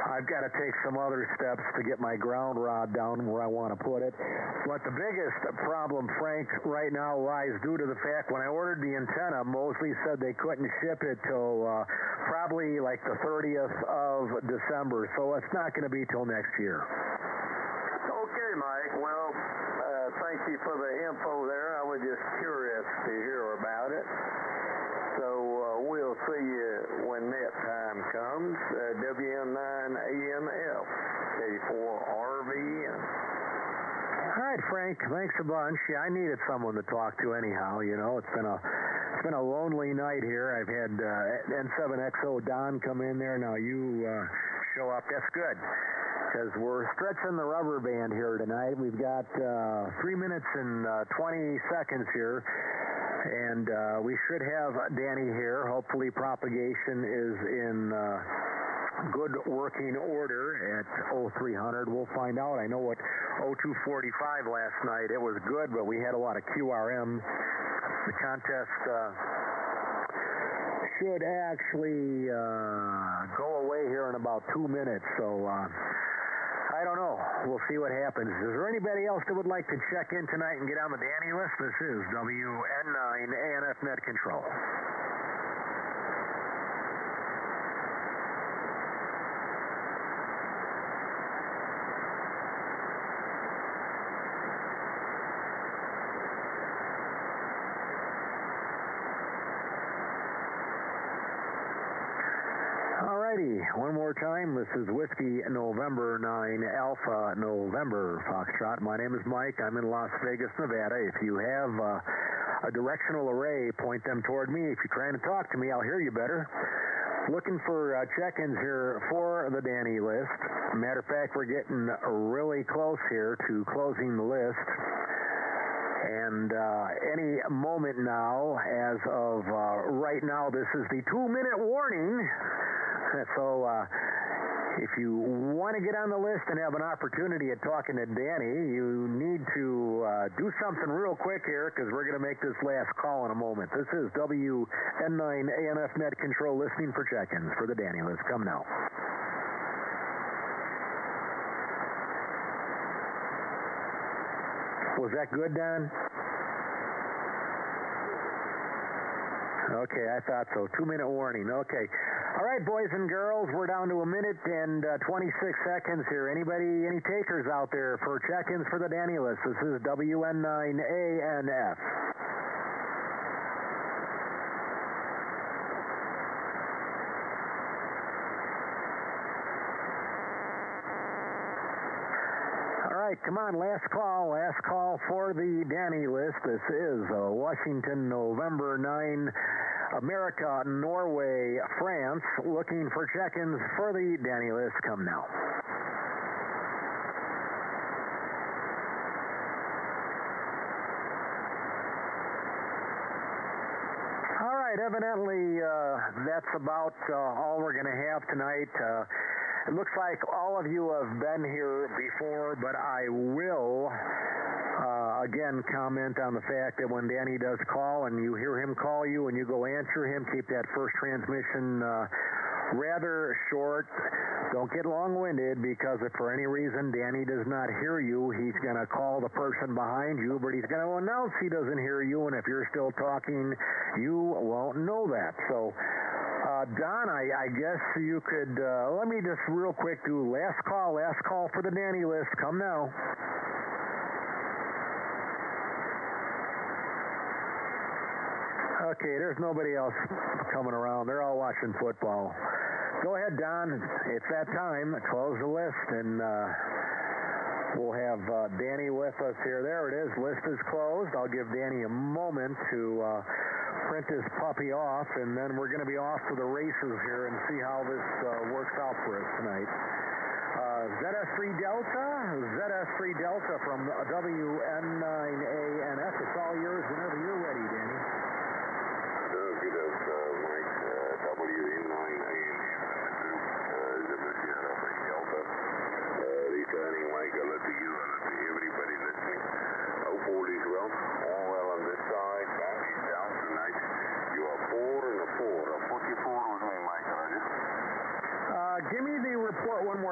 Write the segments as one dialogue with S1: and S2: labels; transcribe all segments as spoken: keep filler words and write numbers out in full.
S1: I've got to take some other steps to get my ground rod down where I want to put it. But the biggest problem, Frank, right now lies due to the fact when I ordered the antenna, Mosley said they couldn't ship it till uh, probably like the thirtieth of December, so it's not going to be till next year.
S2: Okay, Mike. Well, uh, thank you for the info there. I was just curious to hear about it. So uh, we'll see you when that time comes. Uh, W N nine A N F, K four R V N.
S1: All right, Frank. Thanks a bunch. Yeah, I needed someone to talk to anyhow. You know, it's been a it's been a lonely night here. I've had uh, N seven X O Don come in there. Now you uh, show up. That's good because we're stretching the rubber band here tonight. We've got uh, three minutes and uh, twenty seconds here. And uh, we should have Danny here. Hopefully propagation is in uh, good working order at oh three hundred. We'll find out. I know at oh two forty-five last night it was good, but we had a lot of Q R M. The contest uh, should actually uh, go away here in about two minutes. So uh, I don't know. We'll see what happens. Is there anybody else that would like to check in tonight and get on the Danny list? This is W N nine A N F Net Control. Alrighty, one more time. This is Whiskey November nine Alpha November Foxtrot. My name is Mike. I'm in Las Vegas, Nevada. If you have uh, a directional array, point them toward me. If you're trying to talk to me, I'll hear you better. Looking for uh, check-ins here for the Danny list. Matter of fact, we're getting really close here to closing the list. And uh, any moment now, as of uh, right now, this is the two-minute warning. So uh, if you want to get on the list and have an opportunity at talking to Danny, you need to uh, do something real quick here because we're going to make this last call in a moment. This is W N nine A N F Net Control listening for check-ins for the Danny list. Come now. Was that good, Don? Okay, I thought so. Two-minute warning. Okay. All right, boys and girls, we're down to a minute and uh, twenty-six seconds here. Anybody, any takers out there for check-ins for the Danny list? This is W N nine A N F. All right, come on, last call, last call for the Danny list. This is uh, Washington, November ninth. America, Norway, France, looking for check-ins for the Danny list. Come now. All right, evidently uh, that's about uh, all we're going to have tonight. Uh, it looks like all of you have been here before, but I will Uh, again, comment on the fact that when Danny does call and you hear him call you and you go answer him, keep that first transmission uh, rather short. Don't get long-winded because if for any reason Danny does not hear you, he's going to call the person behind you, but he's going to announce he doesn't hear you, and if you're still talking, you won't know that. So, uh, Don, I, I guess you could, uh, let me just real quick do last call, last call for the Danny list. Come now. Okay, there's nobody else coming around. They're all watching football. Go ahead, Don. It's that time. Close the list, and uh, we'll have uh, Danny with us here. There it is. List is closed. I'll give Danny a moment to uh, print this puppy off, and then we're going to be off to the races here and see how this uh, works out for us tonight. Uh, Z S three Delta, Z S three Delta from W N nine A N F. It's all yours whenever you're ready, Danny.
S3: W N nine A N F, Z S three Delta. Returning Mike, I let you, I let everybody listening. oh forty as well. All well on this side. Bounty down tonight. You are four and a four. I'll put you four with me, Mike, are you?
S1: Uh, give me the report one more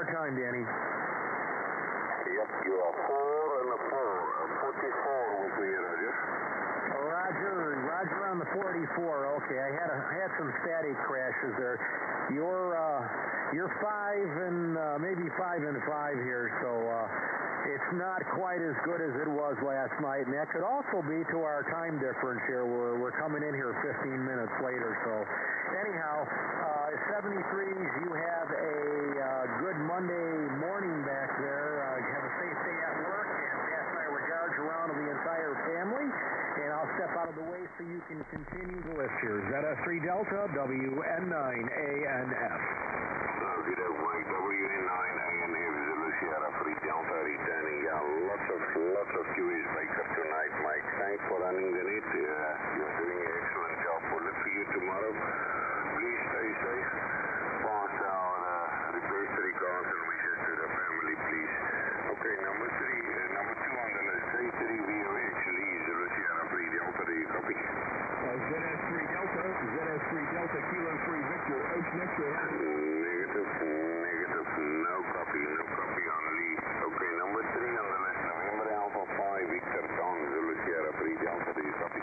S3: You are four and a four. forty-four with me, Roger.
S1: Roger, Roger on the forty-four. Okay, I had a, I had some static crashes there. You're uh, you're five and uh, maybe five and five here, so uh, it's not quite as good as it was last night, and that could also be to our time difference here. We're we're coming in here fifteen minutes later, so anyhow, uh, seventy-threes. You have a uh, good Monday morning back there. Uh, have a safe day at work, and pass my regards around to the entire family. And I'll step out of the way so you can continue the list here. Z S three Delta, W N nine A N F.
S3: Okay, Mike, W N nine A N F, Zulu Sierra three Delta, returning. Yeah, lots of, lots of Q As makeup tonight, Mike. Thanks for running the net. Uh, you're doing an excellent job. We'll look for you tomorrow. Please stay safe. Pass our uh, request regards and wishes to the family, please. Okay, number three, uh, number two on the list, A three V O H, Lee, Zulu Sierra three Delta, do you copy?
S4: Uh, Z S three Delta, Z S three Delta, Kilo three Victor, Oaks next to it.
S3: Negative, negative, no copy, no copy on Lee. Okay, number three on the list, November Alpha five, Victor Don, Zulu Sierra three Delta, do you copy?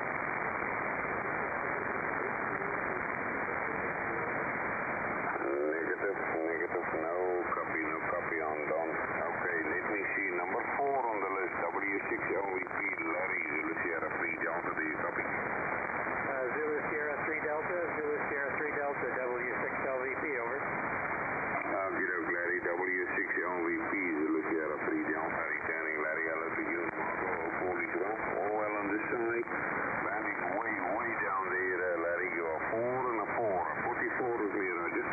S3: Negative, negative, no copy, no copy on Don. Okay, let me see, number four on the list, W six L V P, Larry, Zulu Sierra three Delta, do you copy?
S2: Uh, Zulu Sierra three Delta, Zulu Sierra three Delta, W six L V P, over.
S3: Okay, Larry, W six L V P, Zulu Sierra three Delta, returning. Larry, hello to you. Marco, all is well. All well on this side. Landing way, way down there, uh, Larry. You are four and a four. forty-four with me, Roger.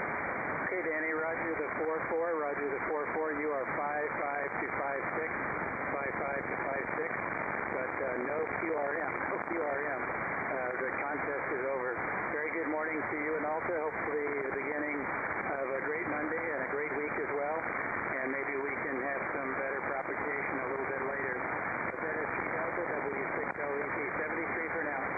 S2: Okay, Danny, Roger the four four, Roger the four four. You are five five to five six, five five to five six, but uh, no Q R M, no Q R M. Uh, the contest is over. Very good morning to you and Alta. Hopefully the beginning of a great Monday and a great week as well. And maybe we can have some better propagation a little bit later. Z S three Delta, W six L V P, seventy-three for now.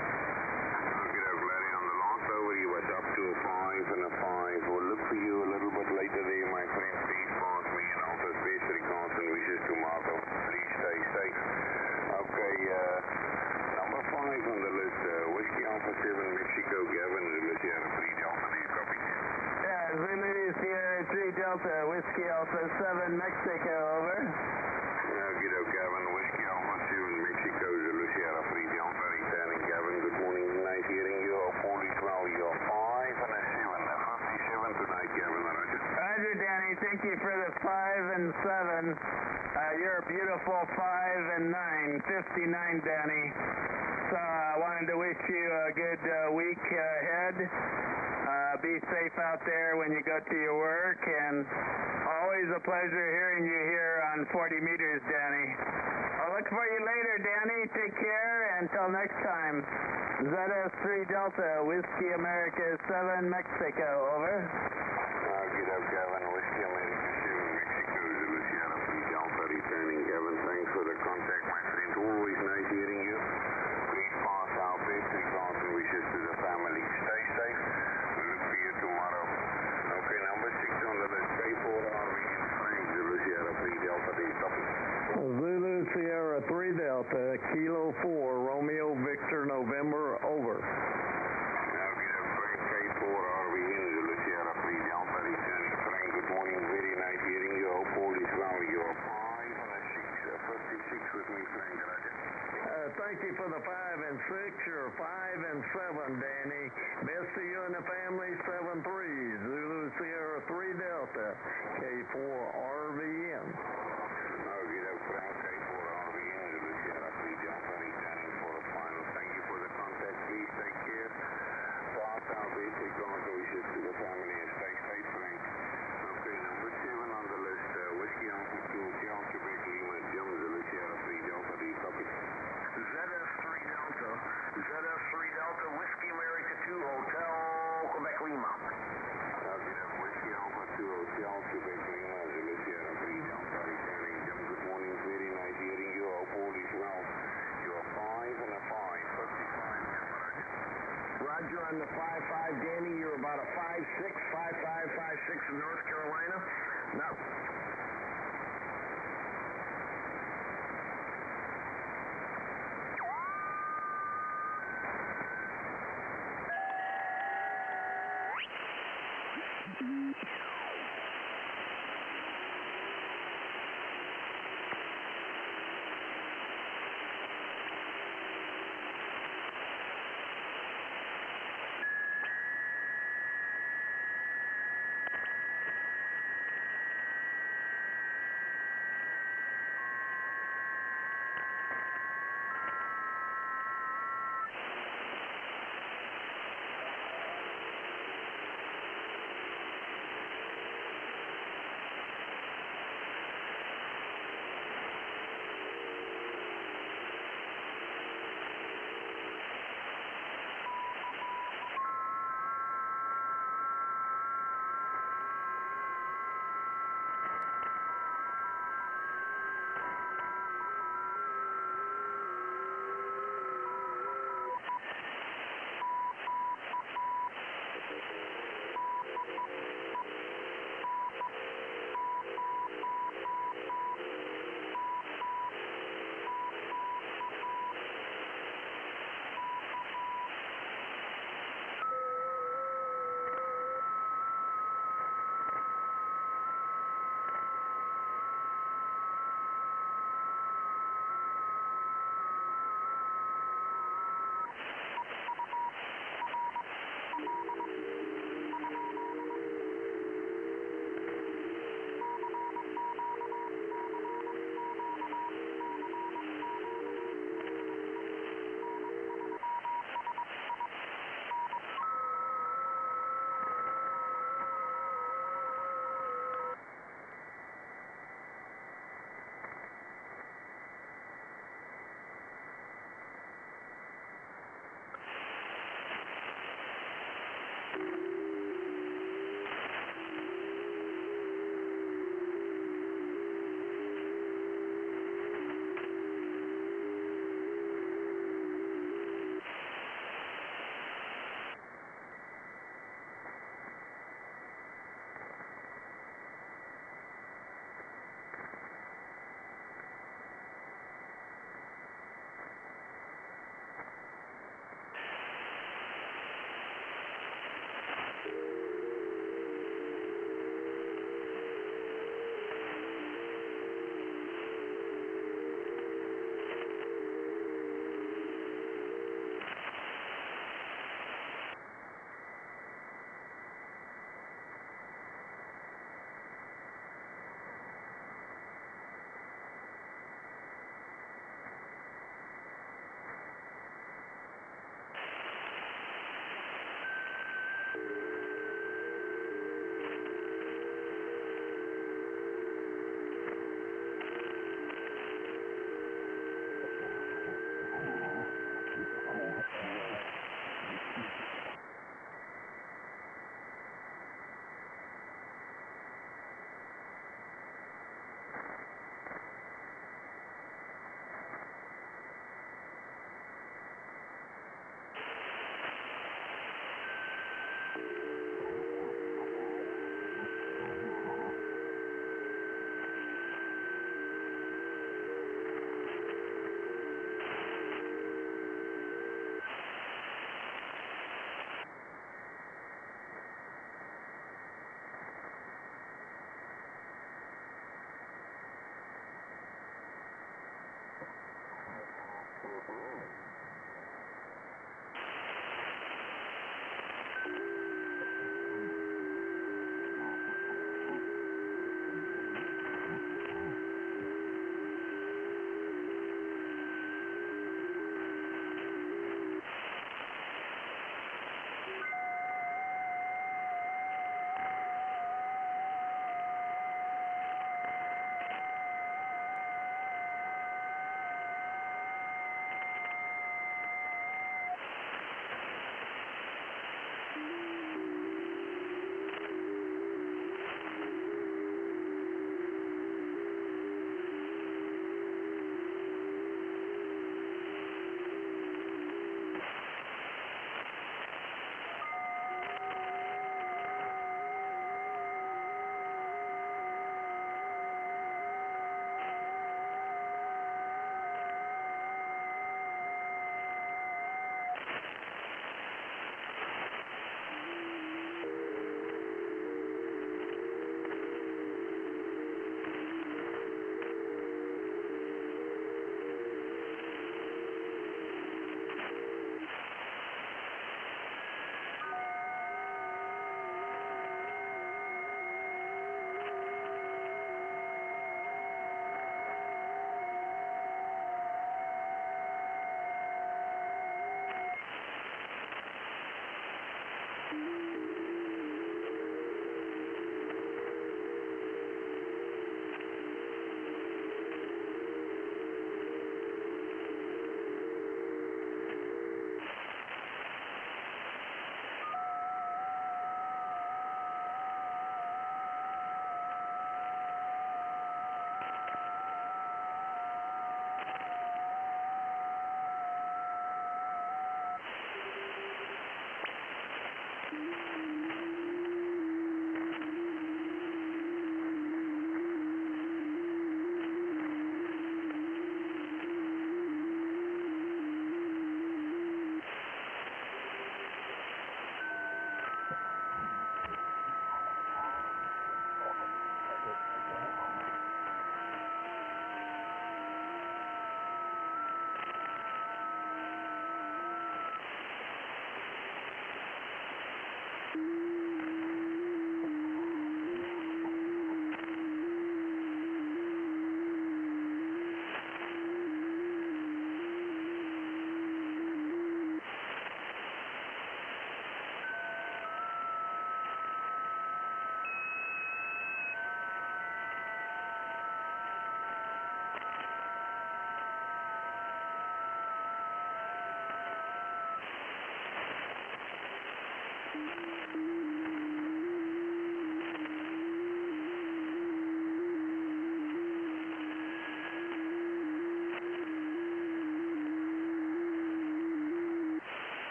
S3: Okay, Larry, on the last over, you was up to a five and a five. We'll look for you a little bit later there, my friend. Please pass me and Alta's best regards and wishes to Marco. Please stay safe. Okay, uh... number five on the list, uh, Whiskey Alpha seven, Mexico, Gavin, Zulu Sierra three Delta, do you copy?
S2: Yeah, Zulu Sierra three Delta, Whiskey Alpha seven, Mexico, over.
S3: Okay, Gavin, Whiskey Alpha seven, Mexico, Zulu Sierra three Delta, returning. Gavin, good morning, nice hearing you. Hope all is well. You're five and a seven, a fifty-seven tonight, Gavin, Roger.
S2: Roger, Danny, thank you for the five and seven. Uh, you're a beautiful five and nine, fifty-nine, Danny. So I wanted to wish you a good uh, week ahead. Uh, be safe out there when you go to your work, and always a pleasure hearing you here on forty meters, Danny. I'll look for you later, Danny. Take care. Until next time. Z S three Delta, Whiskey America seven, Mexico, over.
S3: Okay, Gavin, Whiskey America seven, Mexico, Zulu Sierra three Delta, returning. Gavin, thanks for the contact, my friend. Always nice hearing you. Please pass our best regards and wishes to the family. Stay safe. We'll look for you tomorrow. Okay, number six on the list, K four R V in Frank, Zulu Sierra three Delta, do you copy?
S1: Zulu Sierra three Delta, Kilo four, Romeo Victor November, over.
S3: Okay, Frank, K four R V in Zulu Sierra three Delta, returning. Frank, good morning. Very nice hearing you. Hope all is well. You're five and a six, uh, fifty-six with me, Frank, Roger.
S1: Uh, thank you for the five and six. You're five and seven, Danny. Best to you and the family, seven three, Zulu Sierra three Delta, K four R V N.
S3: Okay, Frank, K four R V N, Zulu Sierra three Delta, returning for the final. Thank you for the contact. Please take care. Pass our best regards and wishes to the family and stay safe, Frank. Okay, number seven on the list, uh, Whiskey Alpha two, Hotel Quebec Lima, Jim, Zulu Sierra three Delta, do you copy?
S5: Z S three Delta, Z S three Delta, Whiskey America two, Hotel Quebec Lima.
S3: Okay, Whiskey Alpha two, Hotel Quebec Lima, Zulu Sierra three Delta, returning. Jim, good morning. Very nice hearing you. Hope all is well. You're five and a five, fifty-five, Roger.
S5: Roger on the five five, Danny, you're about a five six, five five, five six in North Carolina. Now,